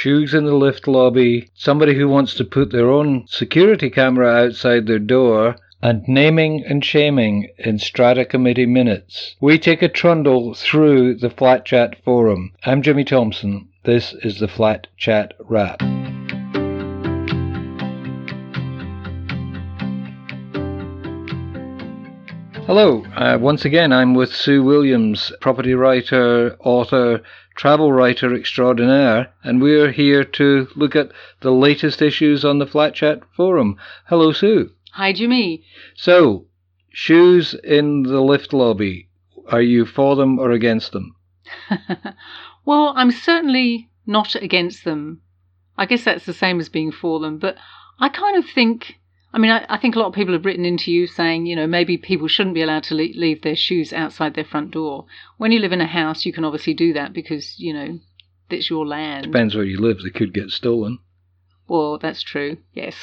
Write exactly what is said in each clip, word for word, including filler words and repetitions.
shoes in the lift lobby, somebody who wants to put their own security camera outside their door, and naming and shaming in Strata Committee minutes. We take a trundle through the Flat Chat forum. I'm Jimmy Thompson. This is the Flat Chat Wrap. Hello, uh, once again I'm with Sue Williams, property writer, author, travel writer extraordinaire, and we're here to look at the latest issues on the Flat Chat forum. Hello, Sue. Hi, Jimmy. So, shoes in the lift lobby, are you for them or against them? Well, I'm certainly not against them. I guess that's the same as being for them, but I kind of think... I mean, I, I think a lot of people have written into you saying, you know, maybe people shouldn't be allowed to le- leave their shoes outside their front door. When you live in a house, you can obviously do that because, you know, it's your land. Depends where you live. They could get stolen. Well, that's true, yes.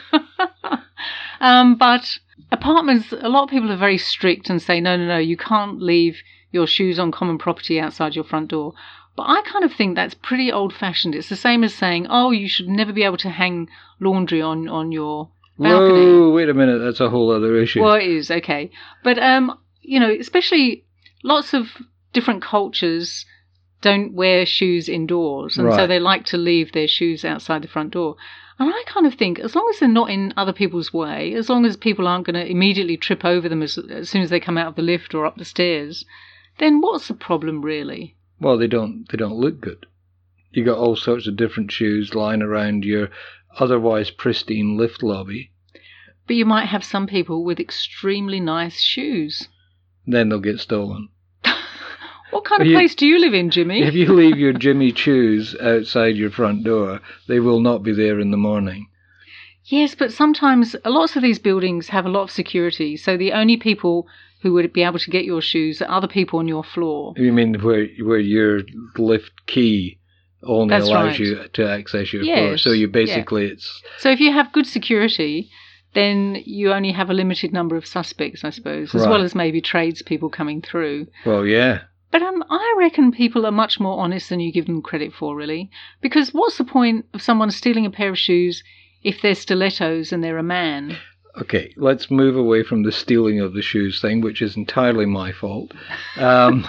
um, but apartments, a lot of people are very strict and say, no, no, no, you can't leave your shoes on common property outside your front door. But I kind of think that's pretty old-fashioned. It's the same as saying, oh, you should never be able to hang laundry on, on your... balcony. Whoa, wait a minute, that's a whole other issue. Well, it is, okay. But, um, you know, especially lots of different cultures don't wear shoes indoors, and right. So they like to leave their shoes outside the front door. And I kind of think, as long as they're not in other people's way, as long as people aren't going to immediately trip over them as, as soon as they come out of the lift or up the stairs, then what's the problem, really? Well, they don't, they don't look good. You got all sorts of different shoes lying around your otherwise pristine lift lobby. But you might have some people with extremely nice shoes. Then they'll get stolen. What kind of you, place do you live in, Jimmy? If you leave your Jimmy Choos outside your front door, they will not be there in the morning. Yes, but sometimes lots of these buildings have a lot of security, so the only people who would be able to get your shoes are other people on your floor. You mean where where your lift key only That's allows right. you to access your yes, floor. So you basically, yeah. it's... So if you have good security, then you only have a limited number of suspects, I suppose, as right. well as maybe tradespeople coming through. Well, yeah. But um, I reckon people are much more honest than you give them credit for, really. Because what's the point of someone stealing a pair of shoes if they're stilettos and they're a man? Okay, let's move away from the stealing of the shoes thing, which is entirely my fault. Um,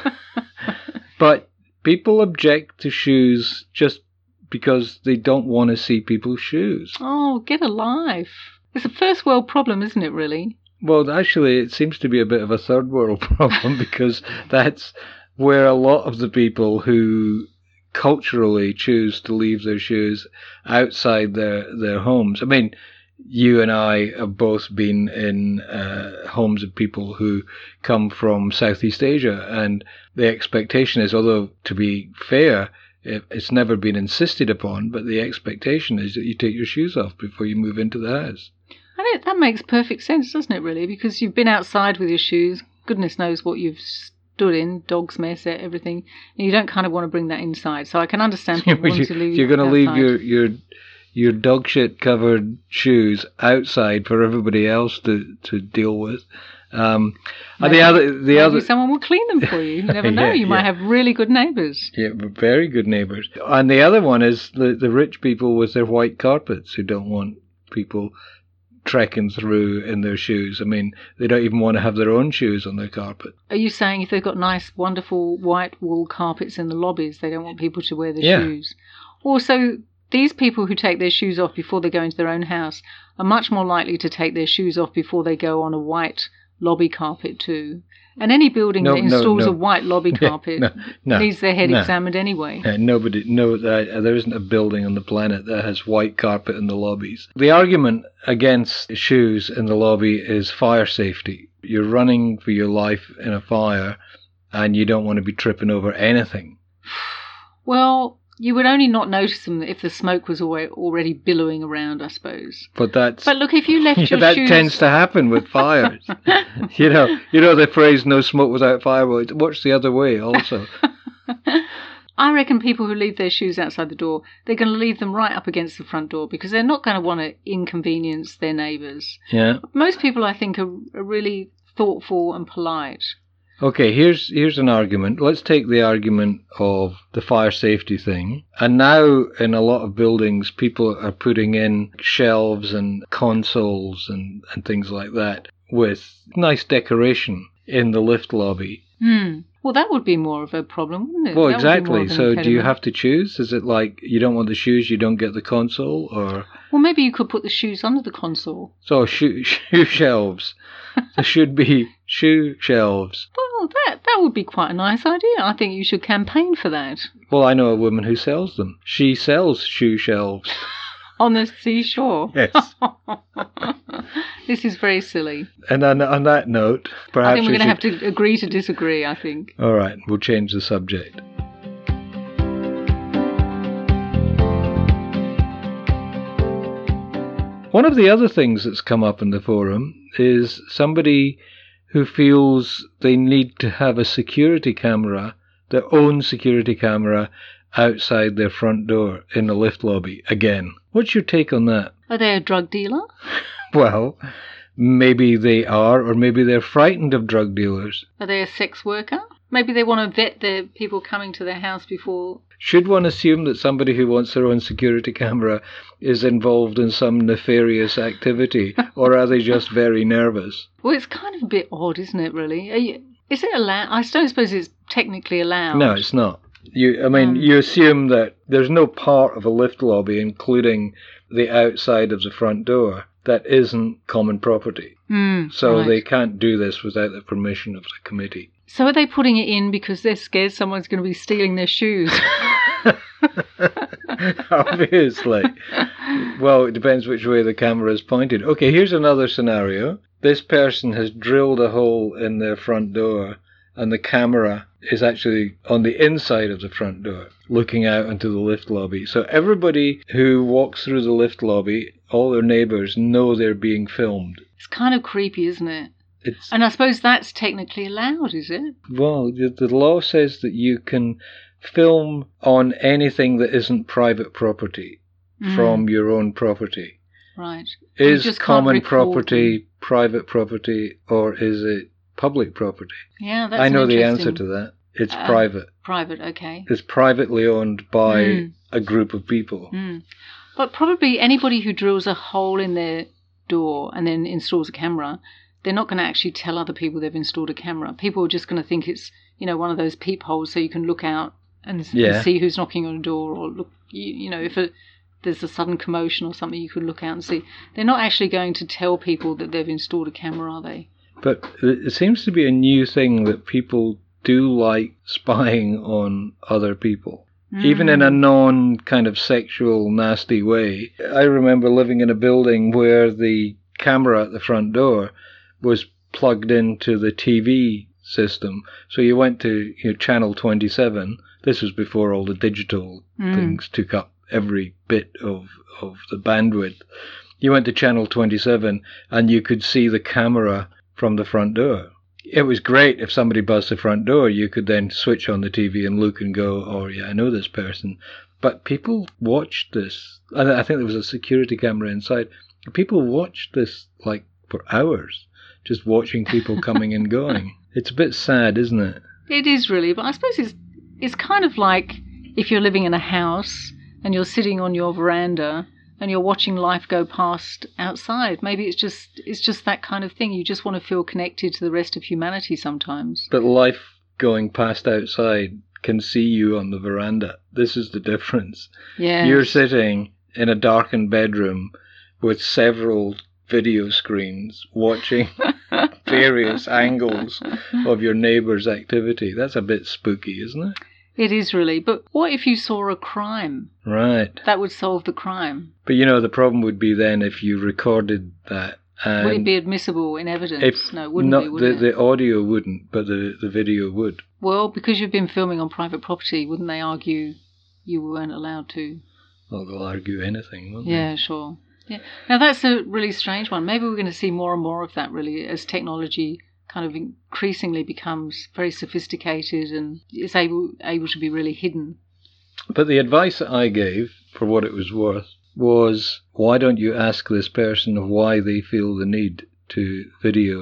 but... People object to shoes just because they don't want to see people's shoes. Oh, get a life. It's a first world problem, isn't it, really? Well, actually, it seems to be a bit of a third world problem because that's where a lot of the people who culturally choose to leave their shoes outside their, their homes. I mean, you and I have both been in uh, homes of people who come from Southeast Asia, and the expectation is, although to be fair, it's never been insisted upon, but the expectation is that you take your shoes off before you move into the house. And it, that makes perfect sense, doesn't it, really? Because you've been outside with your shoes, goodness knows what you've stood in, dog's mess, everything, and you don't kind of want to bring that inside. So I can understand people wanting to leave. You're going to outside. leave your... your your dog shit covered shoes outside for everybody else to, to deal with. Um, maybe, the other, the maybe other, someone will clean them for you. You never know. yeah, you might yeah. have really good neighbours. Yeah, very good neighbours. And the other one is the, the rich people with their white carpets who don't want people trekking through in their shoes. I mean, they don't even want to have their own shoes on their carpet. Are you saying if they've got nice, wonderful white wool carpets in the lobbies, they don't want people to wear their yeah. shoes? Also, these people who take their shoes off before they go into their own house are much more likely to take their shoes off before they go on a white lobby carpet too. And any building no, that installs no, no. a white lobby carpet no, no, needs their head no. examined anyway. Uh, nobody, no, uh, there isn't a building on the planet that has white carpet in the lobbies. The argument against shoes in the lobby is fire safety. You're running for your life in a fire, and you don't want to be tripping over anything. Well, you would only not notice them if the smoke was already billowing around, I suppose. But that's. But look, if you left yeah, your that shoes... tends to happen with fires. you know, you know the phrase "no smoke without fire." Well, it works the other way also. I reckon people who leave their shoes outside the door, they're going to leave them right up against the front door because they're not going to want to inconvenience their neighbours. Yeah. Most people, I think, are, are really thoughtful and polite. Okay, here's here's an argument. Let's take the argument of the fire safety thing. And now in a lot of buildings, people are putting in shelves and consoles and, and things like that with nice decoration in the lift lobby. Hmm. Well, that would be more of a problem, wouldn't it? Well, That would be more exactly. of an So do you impediment. have to choose? Is it like you don't want the shoes, you don't get the console? Or Well, maybe you could put the shoes under the console. so shoe, shoe shelves. There should be shoe shelves. Well, that that would be quite a nice idea. I think you should campaign for that. Well, I know a woman who sells them. She sells shoe shelves. On the seashore. Yes. This is very silly. And on, on that note, perhaps I think we're we going to should... have to agree to disagree, I think. All right, we'll change the subject. One of the other things that's come up in the forum is somebody who feels they need to have a security camera, their own security camera, outside their front door in the lift lobby again. What's your take on that? Are they a drug dealer? Well, maybe they are, or maybe they're frightened of drug dealers. Are they a sex worker? Maybe they want to vet the people coming to their house before... Should one assume that somebody who wants their own security camera is involved in some nefarious activity, or are they just very nervous? Well, it's kind of a bit odd, isn't it, really? Are you, is it allowed? I don't suppose it's technically allowed. No, it's not. You, I mean, Um, you assume that there's no part of a lift lobby, including the outside of the front door, that isn't common property. Mm, So right. they can't do this without the permission of the committee. So are they putting it in because they're scared someone's going to be stealing their shoes? Obviously. Well, it depends which way the camera is pointed. Okay, here's another scenario. This person has drilled a hole in their front door, and the camera is actually on the inside of the front door, looking out into the lift lobby. So everybody who walks through the lift lobby, all their neighbours, know they're being filmed. It's kind of creepy, isn't it? It's And I suppose that's technically allowed, is it? well, the, the law says that you can film on anything that isn't private property Mm, from your own property. right. You Is just can't common record property private property, or is it public property? Yeah, that's I know an the answer interesting- to that. It's Uh, private. Private, okay. It's privately owned by Mm. a group of people. Mm. But probably anybody who drills a hole in their door and then installs a camera, they're not going to actually tell other people they've installed a camera. People are just going to think it's, you know, one of those peepholes so you can look out and, s- and Yeah. see who's knocking on a door, or look, you, you know, if a, there's a sudden commotion or something, you can look out and see. They're not actually going to tell people that they've installed a camera, are they? But it seems to be a new thing that people do like spying on other people. Even in a Mm. non kind of sexual, nasty way. I remember living in a building where the camera at the front door was plugged into the T V system. So you went to you know, channel twenty-seven. This was before all the digital Mm. things took up every bit of, of the bandwidth. You went to channel twenty-seven and you could see the camera from the front door. It was great if somebody buzzed the front door. You could then switch on the T V and look and go, oh, yeah, I know this person. But people watched this. And I think there was a security camera inside. People watched this like for hours, just watching people coming and going. It's a bit sad, isn't it? It is really, but I suppose it's it's kind of like if you're living in a house and you're sitting on your veranda and you're watching life go past outside. Maybe it's just it's just that kind of thing. You just want to feel connected to the rest of humanity sometimes. But life going past outside can see you on the veranda. This is the difference. Yeah. You're sitting in a darkened bedroom with several video screens watching various angles of your neighbour's activity. That's a bit spooky, isn't it? It is really. But what if you saw a crime? Right. That would solve the crime. But you know, the problem would be then if you recorded that. And Would it be admissible in evidence? if No, it wouldn't not, be, would the, it? the audio wouldn't, but the, the video would. Well, because you've been filming on private property, wouldn't they argue you weren't allowed to? Well, they'll argue anything, won't they? Yeah, sure. Yeah. Now that's a really strange one. Maybe we're going to see more and more of that, really, as technology kind of increasingly becomes very sophisticated and is able able to be really hidden. But the advice that I gave, for what it was worth, was why don't you ask this person why they feel the need to video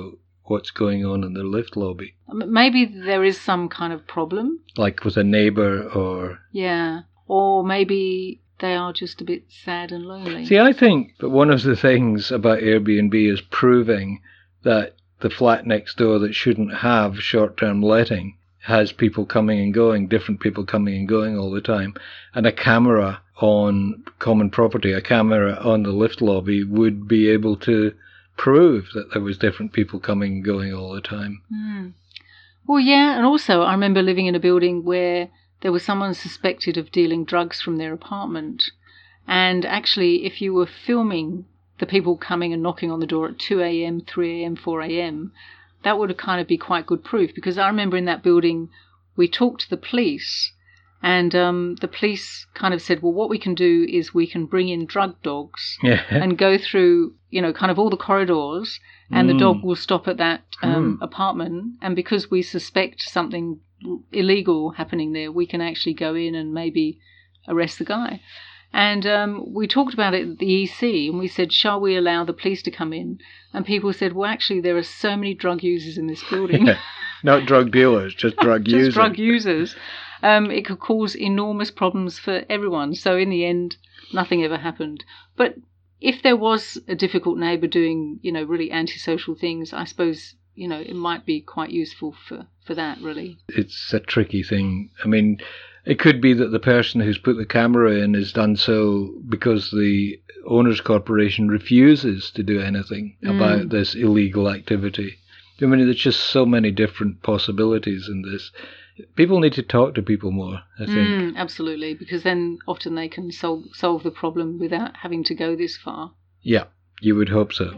what's going on in their lift lobby. Maybe there is some kind of problem. Like with a neighbour or... Yeah. Or maybe they are just a bit sad and lonely. See, I think that one of the things about Airbnb is proving that the flat next door that shouldn't have short-term letting has people coming and going, different people coming and going all the time. And a camera on common property, a camera on the lift lobby would be able to prove that there was different people coming and going all the time. Mm. Well, yeah, and also I remember living in a building where there was someone suspected of dealing drugs from their apartment. And actually, if you were filming the people coming and knocking on the door at two a.m., three a.m., four a.m., that would kind of be quite good proof. Because I remember in that building, we talked to the police, and um, the police kind of said, well, what we can do is we can bring in drug dogs yeah. and go through, you know, kind of all the corridors, and mm. the dog will stop at that um, mm. apartment. And because we suspect something illegal happening there, we can actually go in and maybe arrest the guy. And um, we talked about it at the E C, and we said, shall we allow the police to come in? And people said, well, actually, there are so many drug users in this building. Not drug dealers, just drug just users. Just drug users. Um, it could cause enormous problems for everyone. So in the end, nothing ever happened. But if there was a difficult neighbour doing, you know, really antisocial things, I suppose, you know, it might be quite useful for, for that, really. It's a tricky thing. I mean, it could be that the person who's put the camera in has done so because the owners' corporation refuses to do anything mm. about this illegal activity. I mean, there's just so many different possibilities in this. People need to talk to people more, I think. Mm, absolutely, because then often they can sol- solve the problem without having to go this far. Yeah, you would hope so.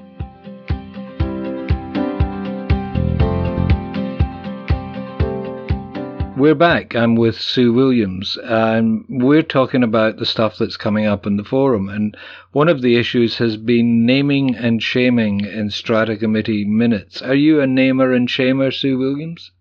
We're back. I'm with Sue Williams, and we're talking about the stuff that's coming up in the forum. And one of the issues has been naming and shaming in Strata Committee minutes. Are you a namer and shamer, Sue Williams?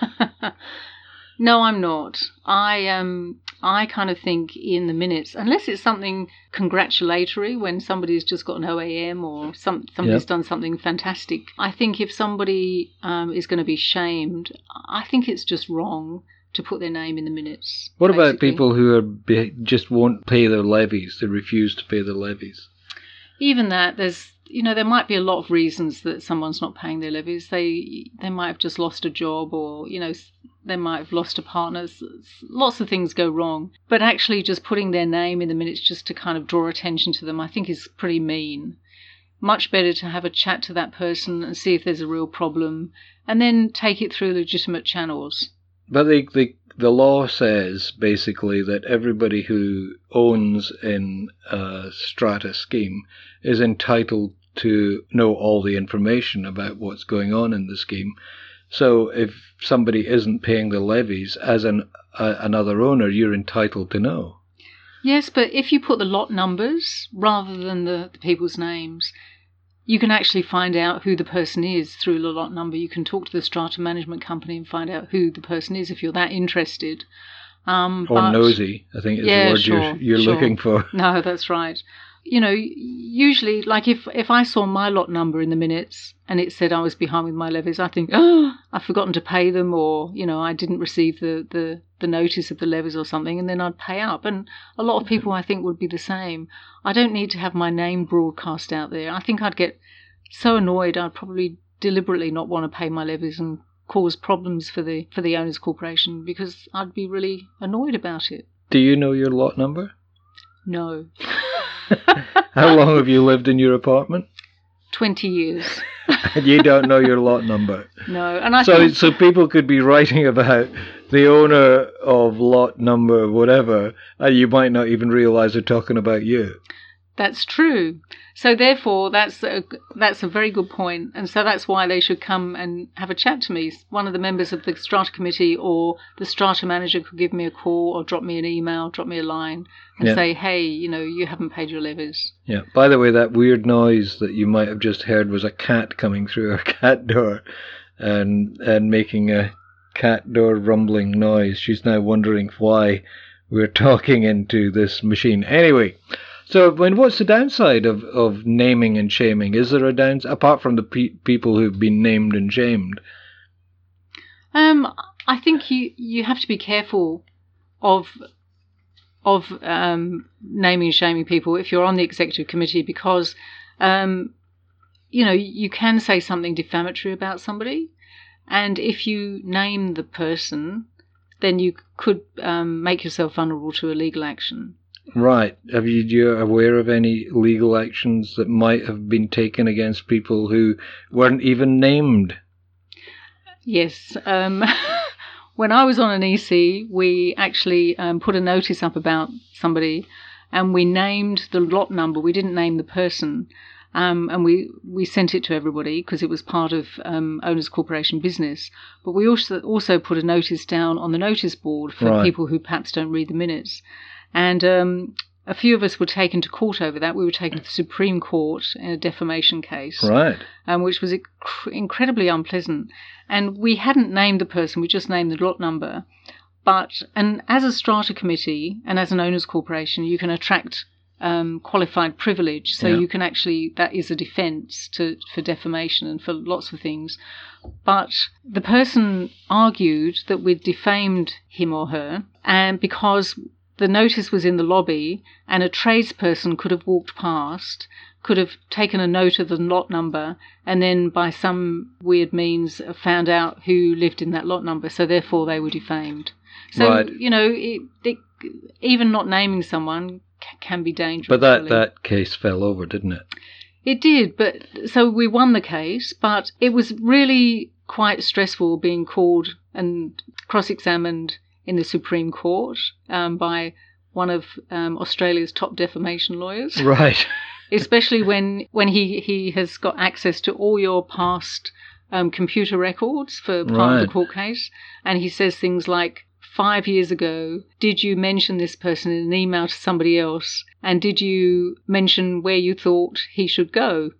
No, I'm not. I um, I kind of think in the minutes, unless it's something congratulatory, when somebody's just got an O A M or some somebody's yep. done something fantastic. I think if somebody um, is going to be shamed, I think it's just wrong to put their name in the minutes. What basically. About people who are be- just won't pay their levies? They refuse to pay their levies. Even that, there's. You know, there might be a lot of reasons that someone's not paying their levies. They they might have just lost a job, or, you know, they might have lost a partner. Lots of things go wrong. But actually just putting their name in the minutes just to kind of draw attention to them, I think is pretty mean. Much better to have a chat to that person and see if there's a real problem, and then take it through legitimate channels. But the, the, the law says, basically, that everybody who owns in a strata scheme is entitled to know all the information about what's going on in the scheme. So if somebody isn't paying the levies, as an uh, another owner, you're entitled to know. Yes, but if you put the lot numbers rather than the, the people's names, you can actually find out who the person is through the lot number. You can talk to the strata management company and find out who the person is if you're that interested. Um, or but, nosy, I think is yeah, the word sure, you're, you're sure. looking for. No, that's right. You know, usually, like if, if I saw my lot number in the minutes and it said I was behind with my levies, I think, oh, I've forgotten to pay them, or, you know, I didn't receive the, the, the notice of the levies or something, and then I'd pay up. And a lot of people, I think, would be the same. I don't need to have my name broadcast out there. I think I'd get so annoyed, I'd probably deliberately not want to pay my levies and cause problems for the for the owners' corporation, because I'd be really annoyed about it. Do you know your lot number? No. How long have you lived in your apartment? Twenty years. And you don't know your lot number? No. And I so think... so people could be writing about the owner of lot number whatever, and you might not even realise they're talking about you. That's true. So therefore, that's a, that's a very good point. And so that's why they should come and have a chat to me. One of the members of the Strata Committee or the Strata Manager could give me a call or drop me an email, drop me a line and yeah. say, hey, you know, you haven't paid your levies. Yeah. By the way, that weird noise that you might have just heard was a cat coming through our cat door and and making a cat door rumbling noise. She's now wondering why we're talking into this machine. Anyway, So, I mean, what's the downside of, of naming and shaming? Is there a downside, apart from the pe- people who've been named and shamed? Um, I think you, you have to be careful of of um, naming and shaming people if you're on the executive committee, because um, you know, you can say something defamatory about somebody, and if you name the person, then you could um, make yourself vulnerable to a legal action. Right. Have you, you aware of any legal actions that might have been taken against people who weren't even named? Yes. Um, when I was on an E C, we actually um, put a notice up about somebody, and we named the lot number. We didn't name the person, um, and we, we sent it to everybody because it was part of um, Owners Corporation business. But we also also put a notice down on the notice board for right. people who perhaps don't read the minutes. And um, a few of us were taken to court over that. We were taken to the Supreme Court in a defamation case, right? Um, which was inc- incredibly unpleasant. And we hadn't named the person; we just named the lot number. But and as a strata committee and as an owners corporation, you can attract um, qualified privilege. So yeah. you can actually, that is a defence to for defamation and for lots of things. But the person argued that we'd defamed him or her, and because the notice was in the lobby and a tradesperson could have walked past, could have taken a note of the lot number, and then by some weird means found out who lived in that lot number, so therefore they were defamed. So, right. you know, it, it, even not naming someone c- can be dangerous. But that, really. that case fell over, didn't it? It did, but so we won the case, but it was really quite stressful being called and cross-examined in the Supreme Court um, by one of um, Australia's top defamation lawyers. Right. Especially when, when he, he has got access to all your past um, computer records for part right. of the court case. And he says things like, five years ago, did you mention this person in an email to somebody else? And did you mention where you thought he should go?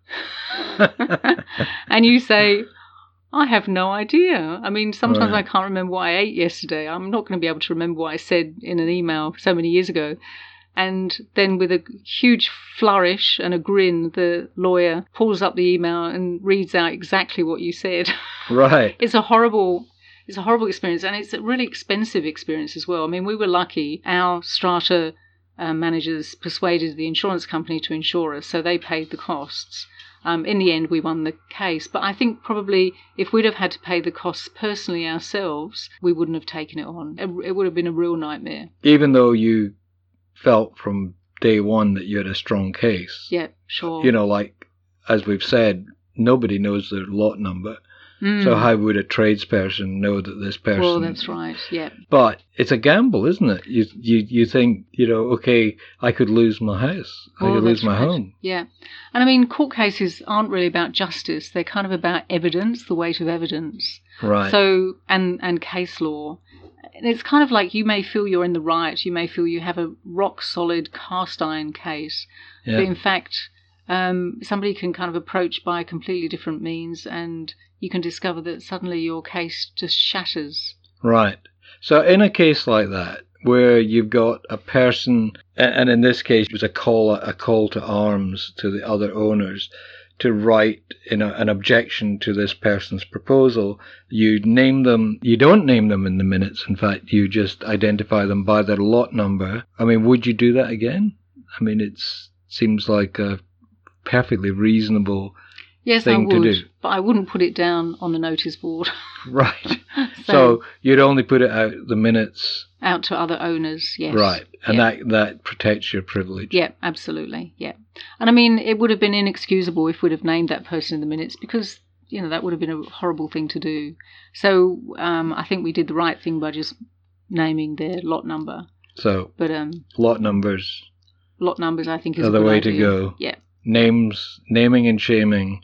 And you say, I have no idea. I mean, sometimes right. I can't remember what I ate yesterday. I'm not going to be able to remember what I said in an email so many years ago. And then with a huge flourish and a grin, the lawyer pulls up the email and reads out exactly what you said. Right. It's a horrible... It's a horrible experience, and it's a really expensive experience as well. I mean, we were lucky. Our strata uh, managers persuaded the insurance company to insure us, so they paid the costs. Um, in the end, we won the case. But I think probably if we'd have had to pay the costs personally ourselves, we wouldn't have taken it on. It, it would have been a real nightmare. Even though you felt from day one that you had a strong case. Yeah, sure. You know, like, as we've said, nobody knows their lot number. Mm. So how would a tradesperson know that this person... Well, that's right, yeah. But it's a gamble, isn't it? You you you think, you know, okay, I could lose my house. I well, could lose my right. home. Yeah. And I mean, court cases aren't really about justice. They're kind of about evidence, the weight of evidence. Right. So, and, and case law. And it's kind of like you may feel you're in the right. You may feel you have a rock-solid cast-iron case. Yeah. But in fact... Um, somebody can kind of approach by completely different means, and you can discover that suddenly your case just shatters. Right. So in a case like that, where you've got a person, and in this case it was a call a call to arms to the other owners to write in a, an objection to this person's proposal, you name them, you don't name them in the minutes, in fact, you just identify them by their lot number. I mean, would you do that again? I mean, it seems like a perfectly reasonable yes, thing I would, to do. But I wouldn't put it down on the notice board. Right. so, so you'd only put it out the minutes. Out to other owners, yes. Right. And yeah. that, that protects your privilege. Yeah, absolutely. Yeah. And I mean, it would have been inexcusable if we'd have named that person in the minutes because, you know, that would have been a horrible thing to do. So um, I think we did the right thing by just naming their lot number. So but um, lot numbers. Lot numbers, I think, is are a the good way idea. to go. Yeah. Names, naming and shaming.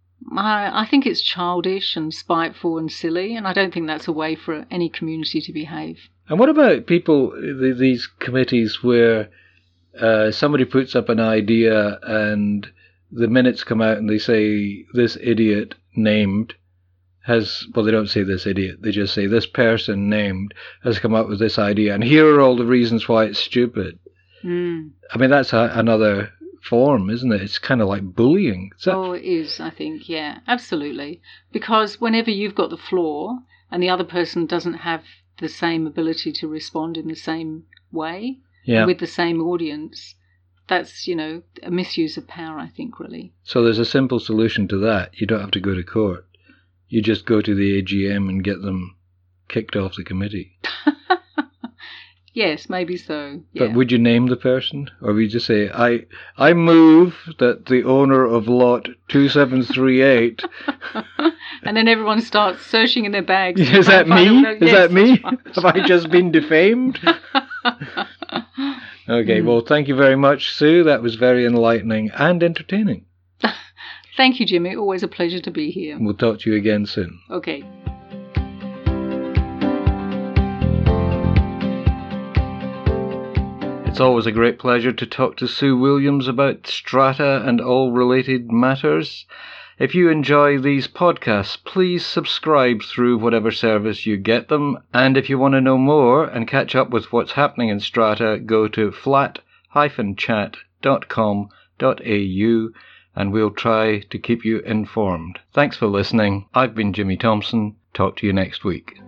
I, I think it's childish and spiteful and silly, and I don't think that's a way for any community to behave. And what about people, these committees where uh, somebody puts up an idea and the minutes come out and they say, this idiot named has, well, they don't say this idiot, they just say this person named has come up with this idea, and here are all the reasons why it's stupid. Mm. I mean, that's a, another form, isn't it? It's kind of like bullying. Is that... Oh, it is, I think, yeah, absolutely. Because whenever you've got the floor and the other person doesn't have the same ability to respond in the same way, yeah. with the same audience, that's, you know, a misuse of power, I think, really. So there's a simple solution to that. You don't have to go to court. You just go to the A G M and get them kicked off the committee. Yes, maybe so. Yeah. But would you name the person? Or would you just say, I I move that the owner of lot two seven three eight... And then everyone starts searching in their bags. Is that me? Yes, Is that me? right. Have I just been defamed? Okay, mm. Well, thank you very much, Sue. That was very enlightening and entertaining. Thank you, Jimmy. Always a pleasure to be here. We'll talk to you again soon. Okay. It's always a great pleasure to talk to Sue Williams about strata and all related matters. If you enjoy these podcasts, please subscribe through whatever service you get them. And if you want to know more and catch up with what's happening in strata, go to flat dash chat dot com dot a u and we'll try to keep you informed. Thanks for listening. I've been Jimmy Thompson. Talk to you next week.